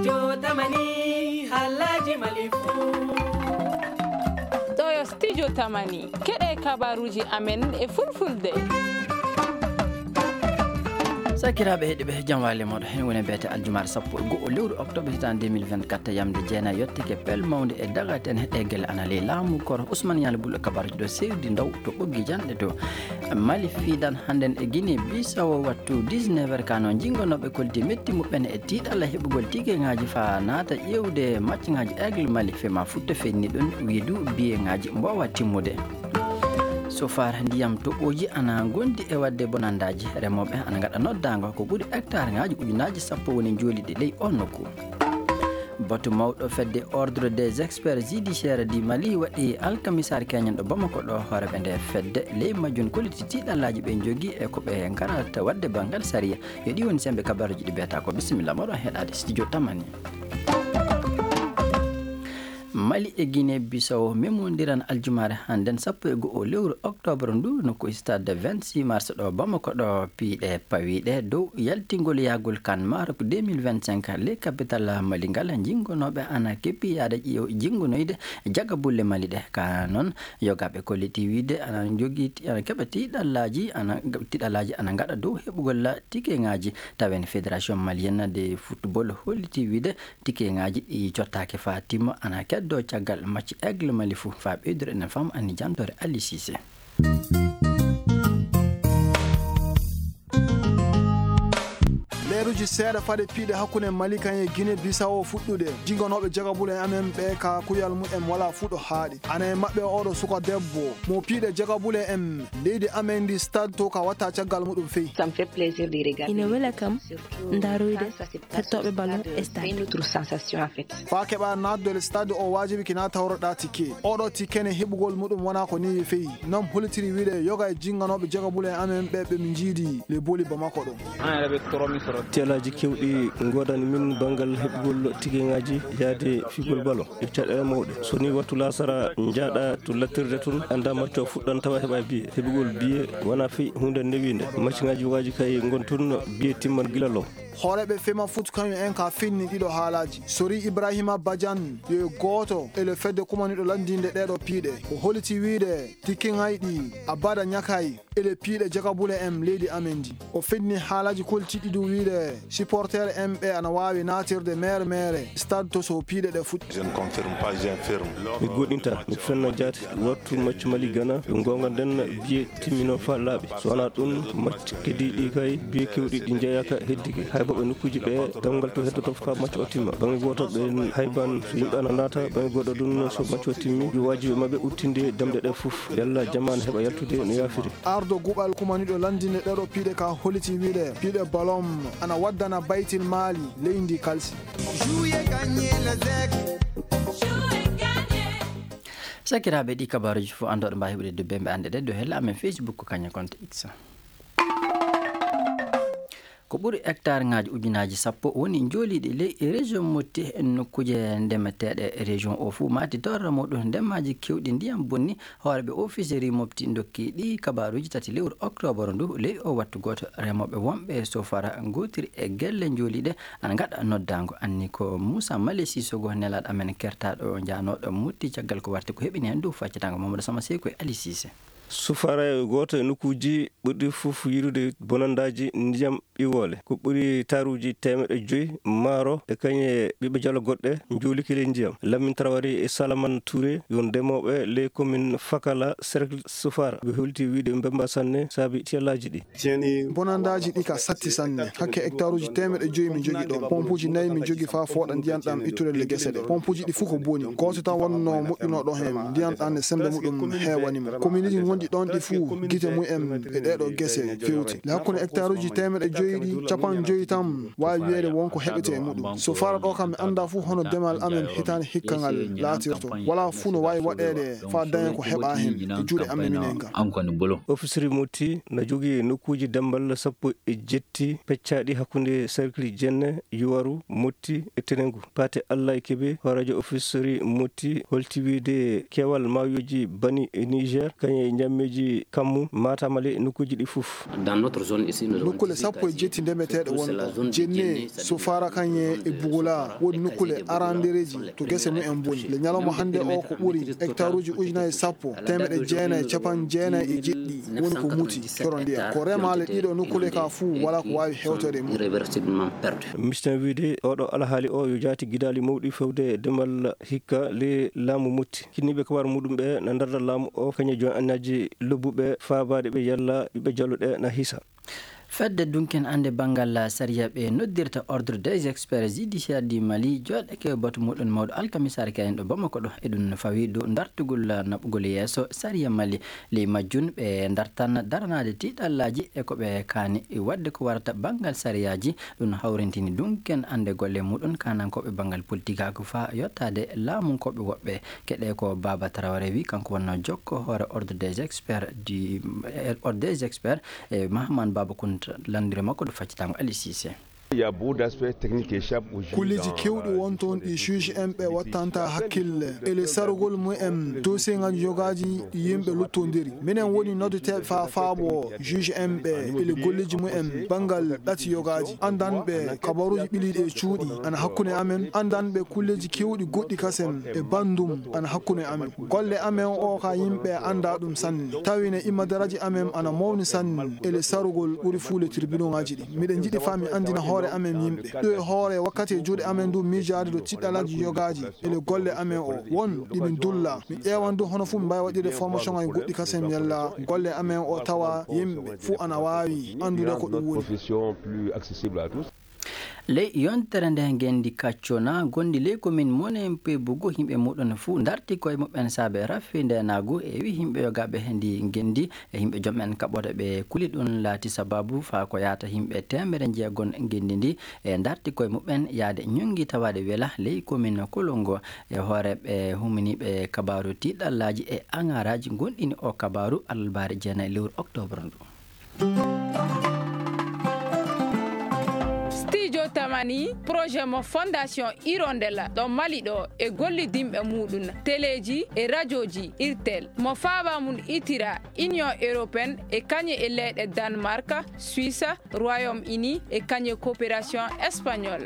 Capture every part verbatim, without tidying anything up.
Studio Tamani Halaji Malifu. Toyo Studio Tamani keɗe kabaruji amen e fulfulde. sakiraɓe heɗiɓe jam wale moɗo hen woni beete aljumare sappo e goho lewru octobre hitan deux mille vingt-quatre yamde jeenayi yettike pel mawde e dagate en heɗe guelle anale laamu koto ousmane yalla bulɗo kabaruji ɗo sewdi ndaw to ɓoggi janɗe to mali fiidan hannden e guinée bisawo wattu dix-neuf heures kano jingonoɓe koldi metti muɓɓene e tiiɗalla heɓugol tigueŋaji fa naata ƴewde macciŋaji aigle mali fema futte fenni ɗon wiidu biyeŋaji mbowa timmude so far ndiyam toɓoji ana gondi e wadde bonandaji remoɓe ana gaɗa noddago ko ɓuuri hectare ngaji ujunaji sappo woni joliɗe ley on nokku batu mawɗo fedde ordre des experts judiciaire du Mali waɗi alkamisar keñen ɗo Bamako ɗo hooreɓe nde fedde ley majjum koliti tiɗallaji ɓe jogui e ko ɓe garata wadde bangal saria yo ɗi woni sembe kabaruji ɗi biyata ko bisimilla moɗon heɗade studio Tamani. Mali e Guinée Bissau memodiran aljumare hannden sappo e go'o lewru octobre ndu nokku stade vingt-six mars ɗo Bamako ɗo piiɗe pawiɗe dow yaltingol yagol kan maaro ko deux mille vingt-cinq le capital Mali ngal jingonoɓe ana keppi yaade ƴeew jingonoyde jaga bulle Mali ɗe ka noon yogaɓe kolliti wiide ana jogui ana keɓa tiɗallaji ana tiɗallaji ana gaɗa dow heɓugol tikeŋaji tawen fédération malienne de football holliti wiide tikeŋaji ɗi cottake fa timma ana keddo caggal match aigle Mali fu fa ɓeydore enen fam anni jantore Ali Cissé. leeruji seeɗa faade piiɗe hakkunde Mali kan e Guinée Bissau fuɗɗude jingonoɓe jagabule amen ɓe ka kuyal mumen wala fuɗɗo haaɗi ana e mabɓe oɗo suka debbo mo piiɗe jagabule en leydi amen ndi stade to ka watta caggal muɗum feyi. Ça me fait plaisir de regarder. ina wela kam ndaroyde hettoɓe ballon e C'est une autre sensation en fait. fa keɓa naddole stade o wajibi kina tawroɗa tikke oɗo tikke ne heɓugol muɗum wona ko ni feyi non holitiri wiide yoga e jinganoɓe jagabule amen ɓe ɓe min jiidi le boli Bamako ɗo. telaji kewɗi godani min banggal heɓugol tigueŋaji yaade figol ballon e caɗele mawɗe so ni wattu lasara jaaɗa to lattirde toon anda matcho fuɗɗan tawa heɓa biye heɓugol biye wona feyi hunde newinde macciŋaji waji kay gon toon biye timman gila law hooreɓe fema foot kañum en ka finni ɗiɗo haalaji sori Ibrahima Badiane yo goto e le fedde kumaniɗo landinde ɗeɗo piiɗe o holiti wiide tikkiŋay ɗi a bada ñakay ele piiɗe jagabule en leydi amen ndi o finni haalaji koltiɗi ɗum wiide supporter en ɓe ana wawi natirde mere mere stade to so piiɗe ɗe fuɗɗi. mi goɗinta mi fenna jaati wattu maccu Mali Gana ɓe gonga nden biye timmino fa laaɓi so wona ɗum maccu kediɗi kay biye kewɗi ɗi jeeyaka heddike haybaɓe nokkuji ɓe damgal to heddoto fa maccu o timma bange goto ɓe hayban so yimɓe ana naata bange goɗo ɗum so maccu o timmi yo wajiɓe mabɓe uttinde damɗe ɗe foof yalla jamma ne heɓa yaltude no yafiri. ardo guɓal kumaniɗo landinde ɗeɗo piiɗe ka holiti wiide piiɗe ballon ana waddana baytil maali leydi kalsi. sakiraɓe ɗi kabaruji fof andoɗo mbawi heɓude debbe ɓe ande ɗe do hella amen Facebook kaña compte X ko ɓuri hectare ngaji ujunaji sappo woni joliɗi ley région motti en nokkuje ndemeteɗe région o fuu mati torra muɗum ndemaji kewɗi ndiyam bonni hooreɓe officerie mofti dokki ɗi kabaruji tati lewru octobre ndu ley o wattu goto remoɓe wonɓe sofara gotiri e gelle joliɗe ana gaɗa noddago anni ko Moussa Male Sissogo nelaɗo amen kertaɗo janoɗo mutti caggal ko warti ko heɓini hen dow faccitago Mamadou Sama Sey koye Ali Cissé. sufara goto e nokkuji ɓurɗi fof yirude bonandaji ndiyam ɓiwole ko ɓuri taruji temeɗe joyyi maaro e kañe ɓiɓɓe diallo goɗɗe juuliki ley ndiyam Lamine Traoré e Salamane Touré yon ndemoɓe ley commune Fakala cercle sufara ɓe holti wiide mbemba sanne saabi tiyallaji ɗi bonandaji ɗi ka satti sanne hakke hectare uji temeɗe joyyi min jogui ɗon pompuji nayyi min jogui fa fooɗa ndiyam ɗam ittude le guese ɗe pompuji ɗi fof ko boni goto tan wonno moƴƴuno ɗon hen ndiyam ɗam ne sembe muɗum hewanima commune ji gonɗi ɗon ɗi fuu guite mumen e ɗeɗo guese fewti le hakkude hectare uji temeɗe joyyi ɗi capan joyyi tan wawi wiyeede wonko heɓete e muɗum so fara ɗo kam mi anda fuu hono demal amen hitande hikkangal laatirto wala fuu no wawi waɗede fa daña ko heɓa hen e juuɗe amen minen ga officerie Moti na jogui nokkuji dembal sappo e jetti peccaɗi hakkude cercle Jenne Yuwaru Motti e Tenengu Pate Allah e Kebe radio officerie Moti holti wiide kewal mayoji bani e Niger kañe meji kammu matamale nukuji ɗi fof. nukkule sappo e jetti ndemeteɗe wonɗo jenne sofara kanye e bugula woni nukkule arandereji to gese mumen boni le ñalawma hande o ko ɓuuri hectare uji ujunayi sappo temedde jeenayi capan jeenayi e jeɗɗi woni ko muti coro ndiyam ko remale ɗiɗo nukkule ka fuu wala ko wawi hewtode mum. mistin wiide oɗo alhaali o yo jaati guidali mawɗi fewde demal hikka le laamu mutti kinniɓe kabar muɗum ɓe na darda laamu o kañe joni annaji lobbuɓe fabade ɓe yalla ɓiɓɓe jalluɗe na hisa. fedde dunken ande bangal saria ɓe noddirta ordre des experts judiciaire du Mali joɗeke batu muɗum mawɗo alkamisare kayen ɗo Bamako ɗo eɗum fawi dow dartugol naɓugol yeeso saria Mali ley majjun ɓe dartan daranade tiɗallaji e ko ɓe kaani wadde ko warata bangal sariyaji ɗum hawrintini dunken ande golle muɗum kanankoɓe bangal politique ako fa yottade laamunkoɓe woɓɓe keɗe ko Baba Traoré wi kanko wonno jokko hoore ordre des experts du ordre des experts e Mahamane Baba Kounta landire makko ɗo faccitango Ali Cissé. Il y a beaucoup d'aspects techniques qui échappent aux juges. Kuliji kewɗi wonton ɗi juge en ɓe wattanta hakkille ele sarugol mumen dossier ngaji jogaji yimɓe luttodiri minen woni noddeteɓe fa faabo juge en ɓe ele golleji mumen bangal ɗati yogaji andanɓe kabaruji ɓiliɗi e cuuɗi ana hakkude amen andanɓe kulleji kewɗi goɗɗi kasen e bandum ana hakkude amen golle amen o ka yimɓe anda ɗum sanne tawine immadaraji amen ana mawni sanne ele sarugol ɓuuri fuule tribunal ngaji ɗi miɗen jiɗi fami andina hoore amen yimɓe ɗo e hoore wakkati e juuɗe amen du miijade do tiɗɗalaji yogaji ele golle amen o won ɗimin dulla mi ƴewan du hono fu mi mbawi waɗirde formation ay goɗɗi kasen yalla golle amen o tawa yimɓe fu ana wawi andude ko ɗum woni. ley yontere nde gendi kaccona gondi ley commune monen Pebbugo himɓe muɗon fuu darti koye muɓen saabe raffi ndenago e wi himɓe yogaɓe hendi gendi e himɓe jommen kaɓoɗe ɓe kuli ɗum laati sababu fa ko yata himɓe temere jeegon gendi ndi e darti koye muɓen yaade ñongi tawade weela ley commune Kolongo e hoore ɓe huminiɓe kabaru tiɗallaji e angaraji gonɗini o kabaru albare jeenayi lewru octobre ndu. tamani projet mo fondation Hirondella ɗo Mali ɗo e gollidimɓe muɗum téléji e radioji irtel mo faaba mum itira union européenne e kañe e leyɗe Danemark, Suisse, Royaume-Uni e kañe coopération espagnole.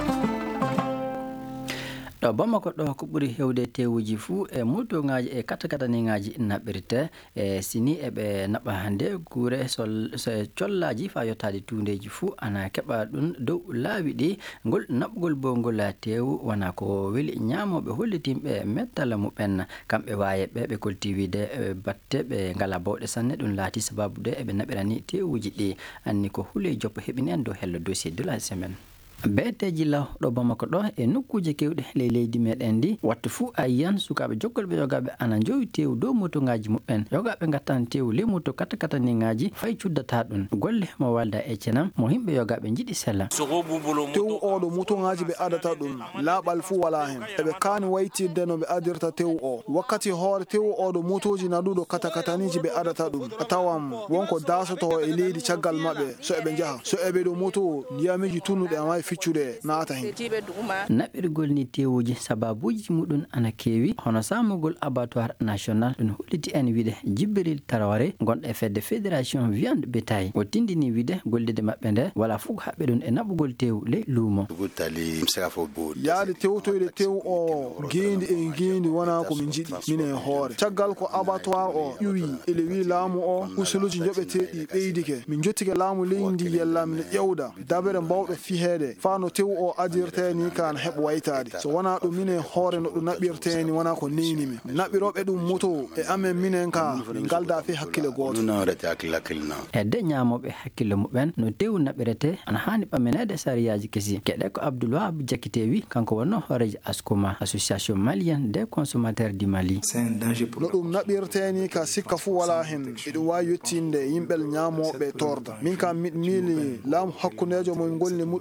ɗo Bamako ɗo ko ɓuri hewde tewuji fuu e motoŋaji e katakataniŋaji naɓirte e sini eɓe naɓa hande guure sol collaji fa yottade tundeji fuu ana keɓa ɗum dow laawi ɗi ngol naɓgol bo ngol tewu wona ko weli ñamoɓe hollitimɓe mettala muɓen kamɓe wayeɓe ɓe kolti wiide batte ɓe ngala bawɗe sanne ɗum laati sababu de eɓe naɓirani tewuji ɗi anni ko huule joppo heɓini en dow hello dossier de la semaine. beeteji law ɗo Bamako ɗo e nokkuje kewɗe ley leydi meɗen ndi wattu fuu a yiyan sukaɓe jokkolɓe yogaɓe ana jowi tew dow motoŋaji muɓen yogaɓe gattan tew ley moto katakataniŋaji fay cuddata ɗum golle mo walda e cenam mo himɓe yogaɓe jiɗi sella tew oɗo motoŋaji ɓe adata ɗum laaɓal fuu wala hen eɓe kaani waytirde no ɓe adirta tew o wakkati hoore tew oɗo motoji naɗuɗo katakataniji ɓe adata ɗum a tawan wonko dasoto e leydi caggal maɓɓe so eɓe jaaha so eɓe ɗo moto ndiyamiji tunnuɗe a wawi ficcude naata hen. naɓirgol ni tewuji sababuji muɗum ana keewi hono samugol abattoir national ɗum holliti en wiide Djibril Traoré gonɗo e fedde fédération viande bétail o tindini wiide gollide maɓɓe nde wala fof ko haɓɓe ɗum e naɓugol tew ley luumo yaade tewtoyde tew o gendi e gendi wona ko min jiɗi minen hoore caggal ko abattoir o ƴuwi ele wi laamu o usuluji joɓeteɗi ɓeydike min jottike laamu leydi yella min ƴewda dabere mbawɗo fiheede fano tew o adirte ni kan heɓ waytade so wona ɗum minen hoore no ɗum naɓirte ni wona ko neynimi naɓiroɓe ɗum moto e amen minen ka min galda fe hakkille goto e de ñamoɓe hakkille muɓen no tew naɓirete ana hani ɓammenede sariyaji kesi keɗe ko Abdoulwahab Diakité wi kanko wonno hooreji Askoma association malienne des consommateurs du Mali no ɗum naɓirte ni ka sikka fu wala hen eɗum wawi yettinde yimɓel ñamoɓe torda min kam miɗ miili laamu hakkudejo mo golni muɗum le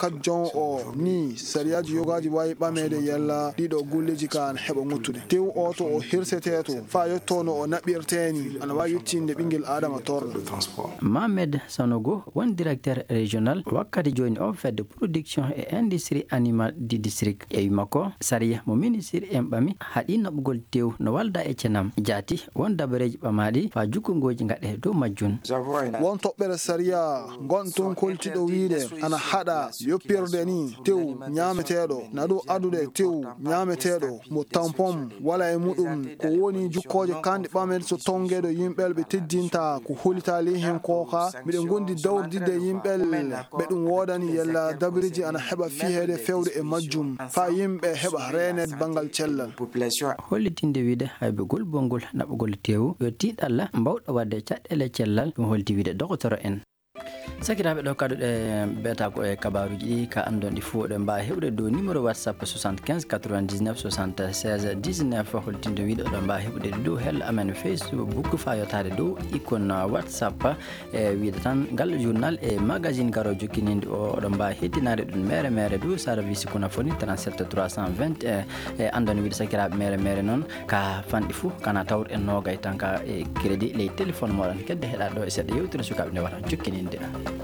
jon o ni sariyaji yogaji wayi ɓamede yalla ɗiɗo gulleji ka an heɓa ŋuttude tew o to o hirseteto fa yettono o naɓɓirteni ana wawi yettinde ɓinguel adama torɗo Mohamed Sanogo won directeur régional wakkati joni o fedde production et industrie animal du district e wimako sariya mo ministre en ɓami haɗi naɓugol tew no walda e cenam jaati won dabareji ɓamaɗi fa jukkongoji gaɗe dow majjun won toɓɓere sariya gon ton koltiɗo wiide ana haɗa yoppirde ni tew ñameteɗo naɗo adude tew ñameteɗo mo tampon wala e muɗum ko woni jukkoje kanɗe ɓamen so tongueɗo yimɓel ɓe teddinta ko holitali hen koka miɗen gondi dawrdidde yimɓel ɓe ɗum wodani yalla dabiriji ana heɓa fihede fewde e majjum fa yimɓe heɓa renede bangal cellal hollitinde wiide hayɓe golbongol naɓugol tew yo tiɗalla mbawɗo wadde caɗɗele cellal ɗum holti wiide docteur en sakiraɓe ɗo kaɗuɗe beta ko e kabaruji ɗi ka andon ɗi fuu ɗe mbawi hewde dow numéro whatsapp soixante-quinze quatre-vingt-dix-neuf soixante-seize dix-neuf holtinde wiɗo ɗo mbawi heɓde dow hella amen facebook fa yotade dow icône whatsapp e wiide tan ngal journal e magazine garo jokkininde o oɗo mbawi hettinade ɗum mere mere dow service konafoni trente-sept trois cent vingt e andon wiide sakiraɓe mere mere noon ka fanɗi fuu kana tawr en nogay tan ka e crédit ley téléphone moɗon kedde heɗa ɗo e seeɗa yewtere sukaɓe nde wata jokkininde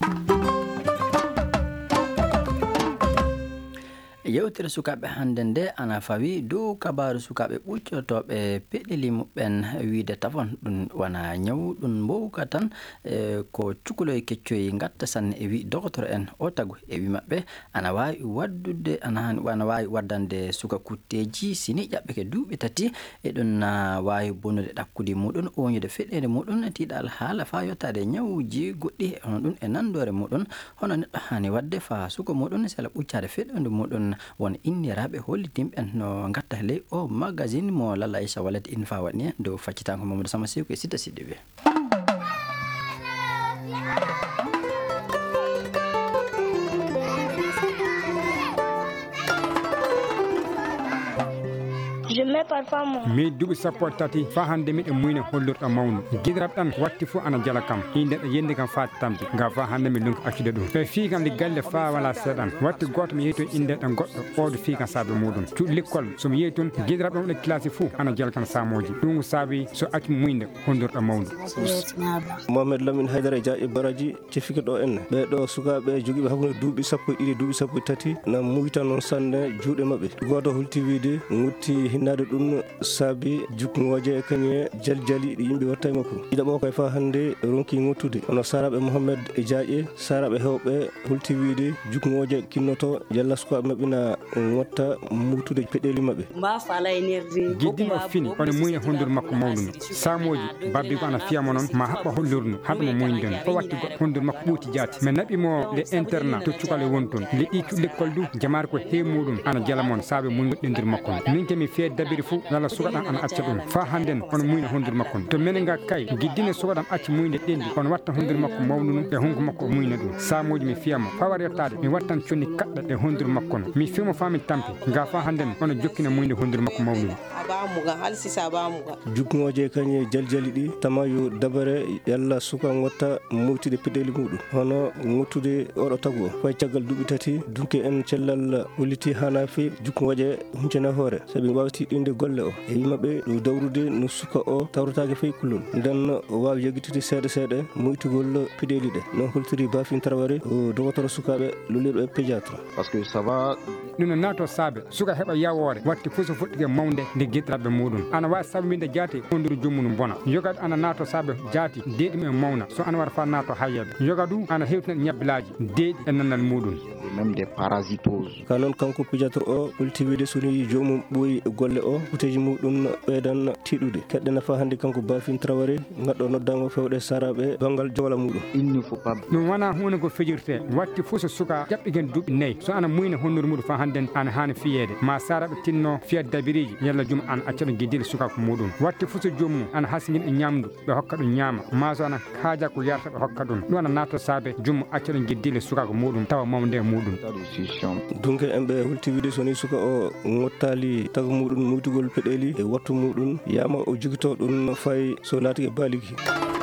yewtere sukaɓe hande nde ana fawi dow kabaru sukaɓe ɓuccotoɓe peɗeli muɓɓen wiide tafon ɗum wona ñaw ɗum mbowka tan e ko cukuloye keccoyi gatta sanne e wi docteur en o tagu e wi mabɓe ana wawi waddude ana ana wawi waddande suka kutteji sini ƴaɓɓe ke duuɓi tati e ɗum wawi bonude ɗakkude muɗum oñude feɗede muɗum tiɗal haala fa yettade ñawuji goɗɗi hono ɗum e nandore muɗum hono neɗɗo hani wadde fa suka muɗum sela ɓuccade feɗode muɗum won inniraɓe hollitimɓe no gatta ley o magazine mo Lalla Issa Wallet in fa waɗni dow faccitanko Mamadou Sama Seko e Sita Siddi ɓe Je mets parfois mon mi duɓi sappo tati fa hande miɗe muyne hollirɗo mawnu guidraɓe ɗan watti fof ana jala kam inde ɗo yende kam fa tampi ga fa hande mi lunko accude ɗum ɓe fii kam ndi galle fa wala seeɗan watti goto mi yeeyi toon inde ɗan goɗɗo oɗo fii kam saabi muɗum tu l'école somi yeeyi toon guidraɓe ɗam ɗe classe fou ana jala kam samoji ɗum saabi so accu muyde hollirɗo mawnu Mohamed Lamine Haydara e Diaƴe Baraji cefike ɗo enne ɓeɗo sukaɓe joguiɓe hakkude duuɓi sappo e ɗiɗi duuɓi sappo e tati na muyta noon sanne juuɗe mabɓe goto hulti wiide gutti hinnade ɗum saabi jukkoje e kañe jaljali ɗi yimɓe watta e makko ɗiɗaɓo koye fa hande ronki ngottude hono saraɓe Mohamed e Diaƴe saraɓe hewɓe hulti wiide jukkoje kinnoto yalla sukaɓe mabɓe na watta murtude peɗeli mabɓe guiddima o fini ono muyne hondude makko mawɗum samoji babbi ko ana fiyamo noon ma haɓɓa hollirno haɗuma muyden o watti goɗɗo hondude makko ɓuuti jaati mi naɓimo le internat to cukale woni toon le ɗi cuɗlekkol du jamare ko heewi muɗum ana jala moon saabe muygoɗɗendir makko min kemi feed dabiri fou walla sukaɗam ana acca ɗum fa hannden ono muyna hondude makko to minen ga kay guiddine sukaɗam acca muyde ɗendi ono watta hondude makko mawnu ɗum e hunko makko muyna ɗum samoji mi fiyamo fa war yettade mi wattan conni kaɗɗa e hondude makko no mi fimo fa min tampi ga fa hannden ono jokkina muyde hondude makko mawnu ɗum jukkoje kañe jaljali ɗi tama yo dabare yalla sukan watta mowtide peɗeli muɗum hono ngottude oɗo tagu o fay caggal duuɓi tati dunke en cellal holliti hana fewi jukkoje huncana hoore saabi wawti ɗinde golle o e wimaɓe ɗo dawrude no suka o tawretake fewi kullol nden o wawi yeggitude seeɗa seeɗa moytugol peɗeli ɗe noon holtiri Bafin Traoré o docteur sukaɓe loliɗo e pédiatre par ce que ça va ɗum no nato saabe suka heɓa yawore watti fof so fuɗɗike mawde nde guiɗiraɓe muɗum ana wawi sabbinde jaati hondude jommum bona yogat ana nato saabe jaati deeɗi e mawna so ana wara fa nato hayyaɓe yoga du ana hewtina ñabbilaji deeɗi e nannal muɗum même des parasitoses ka noon kanko pédiatre o holti wiide soni jomum ɓooyi golle o kuteji muɗum ɓeydan tiɗude keɗɗe nafa hannde kanko Bafin Traoré gaɗɗo noddango fewɗe saraɓe banggal jawla muɗum il ne faut pas ɗum wona hunde ko fejirte watti fof so suka ƴaɓɓiken duuɓi nayyi so ana muyna honnude muɗum fa hannden ana hani fiyede ma saraɓe tinno fiyat dabiriji yalla jum an accaɗo guiddile sukako muɗum watti fof so joomum ana hasiyimɓe ñamdu ɓe hokka ɗum ñaama ma so ana haaja ko yarata ɓe hokka ɗum ɗum ana natta saabe jummo accaɗo guiddile sukako muɗum tawa mawde e muɗum dunke en ɓe holti wiide soni suka o gottali tagu muɗum muytugol peɗeli e wattu muɗum yama o jogito ɗum fayi so laati e baliki